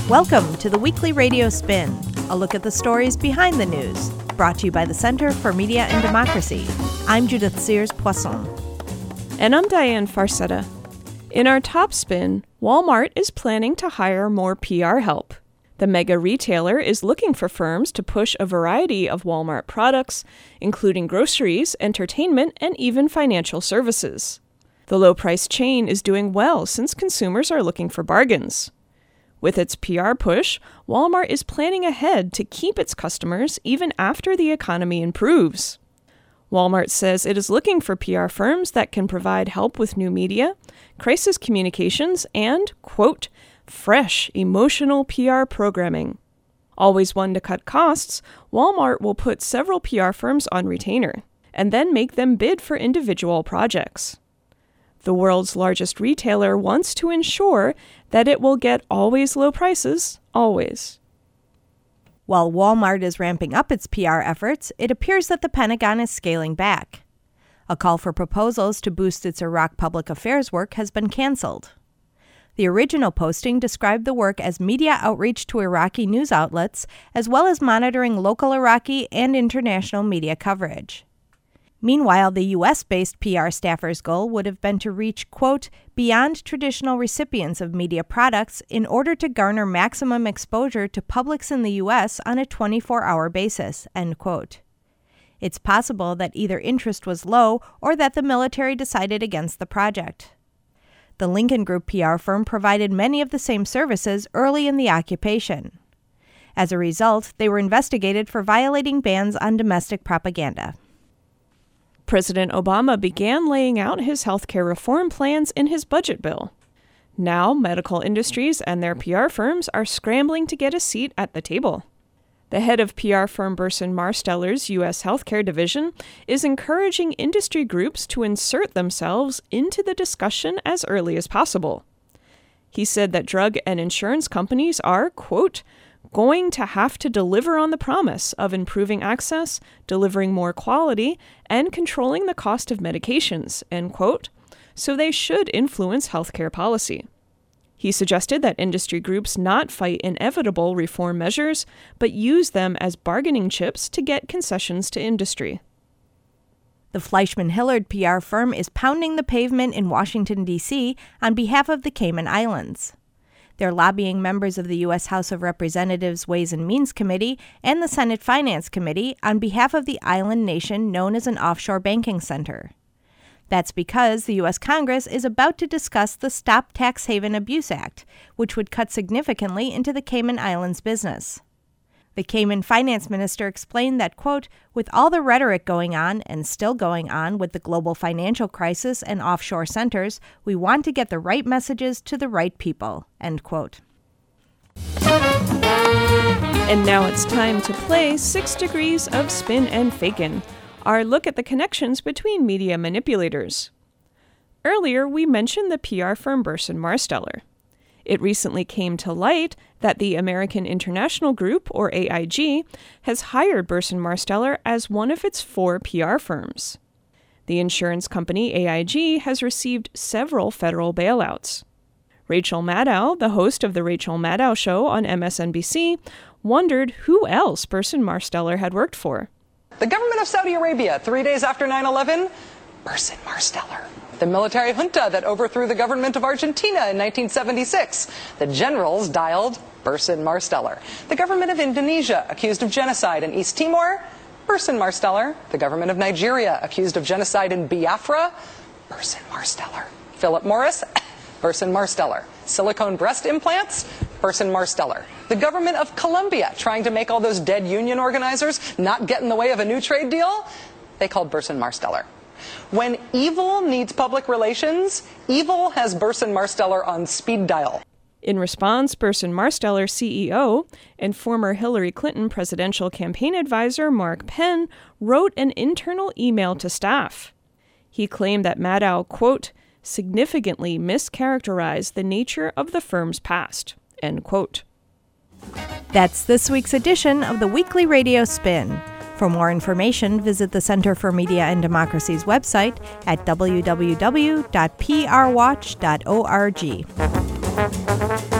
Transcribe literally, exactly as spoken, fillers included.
Welcome to the weekly Radio Spin, a look at the stories behind the news, brought to you by the Center for Media and Democracy. I'm Judith Sears-Poisson. And I'm Diane Farcetta. In our top spin, Walmart is planning to hire more P R help. The mega retailer is looking for firms to push a variety of Walmart products, including groceries, entertainment, and even financial services. The low-price chain is doing well since consumers are looking for bargains. With its P R push, Walmart is planning ahead to keep its customers even after the economy improves. Walmart says it is looking for P R firms that can provide help with new media, crisis communications, and, quote, fresh, emotional P R programming. Always one to cut costs, Walmart will put several P R firms on retainer, and then make them bid for individual projects. The world's largest retailer wants to ensure that it will get always low prices, always. While Walmart is ramping up its P R efforts, it appears that the Pentagon is scaling back. A call for proposals to boost its Iraq public affairs work has been canceled. The original posting described the work as media outreach to Iraqi news outlets, as well as monitoring local Iraqi and international media coverage. Meanwhile, the U S-based P R staffer's goal would have been to reach, quote, beyond traditional recipients of media products in order to garner maximum exposure to publics in the U S on a twenty-four hour basis, end quote. It's possible that either interest was low or that the military decided against the project. The Lincoln Group P R firm provided many of the same services early in the occupation. As a result, they were investigated for violating bans on domestic propaganda. President Obama began laying out his healthcare reform plans in his budget bill. Now, medical industries and their P R firms are scrambling to get a seat at the table. The head of P R firm Burson Marsteller's U S healthcare division is encouraging industry groups to insert themselves into the discussion as early as possible. He said that drug and insurance companies are, quote, going to have to deliver on the promise of improving access, delivering more quality, and controlling the cost of medications, end quote, so they should influence healthcare policy. He suggested that industry groups not fight inevitable reform measures, but use them as bargaining chips to get concessions to industry. The Fleishman-Hillard P R firm is pounding the pavement in Washington, D C on behalf of the Cayman Islands. They're lobbying members of the U S House of Representatives Ways and Means Committee and the Senate Finance Committee on behalf of the island nation known as an offshore banking center. That's because the U S Congress is about to discuss the Stop Tax Haven Abuse Act, which would cut significantly into the Cayman Islands business. The Cayman finance minister explained that, quote, with all the rhetoric going on and still going on with the global financial crisis and offshore centers, we want to get the right messages to the right people, end quote. And now it's time to play Six Degrees of Spin and Fakin', our look at the connections between media manipulators. Earlier, we mentioned the P R firm Burson Marsteller. It recently came to light that the American International Group, or A I G, has hired Burson Marsteller as one of its four P R firms. The insurance company A I G has received several federal bailouts. Rachel Maddow, the host of The Rachel Maddow Show on M S N B C, wondered who else Burson Marsteller had worked for. The government of Saudi Arabia, three days after nine eleven, Burson Marsteller. The military junta that overthrew the government of Argentina in nineteen seventy-six. The generals dialed Burson Marsteller. The government of Indonesia, accused of genocide in East Timor, Burson Marsteller. The government of Nigeria, accused of genocide in Biafra, Burson Marsteller. Philip Morris, Burson Marsteller. Silicone breast implants, Burson Marsteller. The government of Colombia, trying to make all those dead union organizers not get in the way of a new trade deal, they called Burson Marsteller. When evil needs public relations, evil has Burson Marsteller on speed dial. In response, Burson Marsteller C E O and former Hillary Clinton presidential campaign advisor Mark Penn wrote an internal email to staff. He claimed that Maddow, quote, significantly mischaracterized the nature of the firm's past, end quote. That's this week's edition of the Weekly Radio Spin. For more information, visit the Center for Media and Democracy's website at w w w dot p r watch dot org.